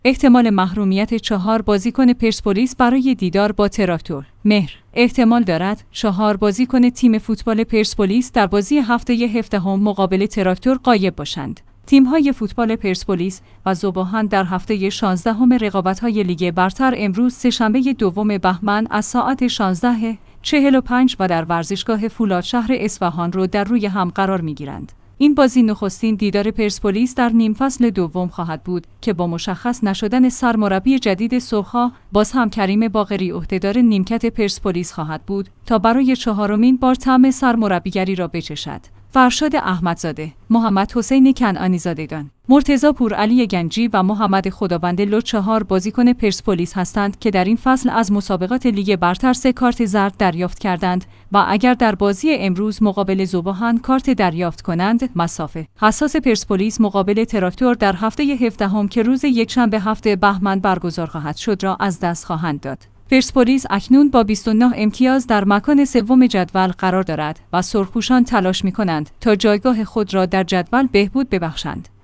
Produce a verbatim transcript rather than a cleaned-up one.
احتمال محرومیت چهار بازیکن پرسپولیس برای دیدار با تراکتور. مهر: احتمال دارد چهار بازیکن تیم فوتبال پرسپولیس در بازی هفته هفدهم مقابل تراکتور غایب باشند. تیم‌های فوتبال پرسپولیس و ذوب‌آهن در هفته شانزدهم رقابت‌های لیگ برتر امروز سه‌شنبه دوم بهمن از ساعت شانزده و چهل و پنج و در ورزشگاه فولادشهر اصفهان رو در روی هم قرار می‌گیرند. این بازی نخستین دیدار پرسپولیس در نیم فصل دوم خواهد بود که با مشخص نشدن سرمربی جدید صبح‌ها باز هم کریم باقری عهدهدار نیمکت پرسپولیس خواهد بود تا برای چهارمین بار طعم سرمربیگری را بچشد. فرشاد احمدزاده، محمد حسین کنعانی زادگان، مرتضی پورعلی گنجی و محمد خداوندلو چهار بازیکن پرسپولیس هستند که در این فصل از مسابقات لیگ برتر سه کارت زرد دریافت کردند و اگر در بازی امروز مقابل ذوب‌آهن کارت دریافت کنند، مسافه حساس پرسپولیس مقابل تراکتور در هفته هفدهم که روز یکشنبه هفته بهمن برگزار خواهد شد را از دست خواهند داد. پرسپولیس اکنون با بیست و نه امتیاز در مکان سوم جدول قرار دارد و سرخپوشان تلاش می‌کنند تا جایگاه خود را در جدول بهبود ببخشند.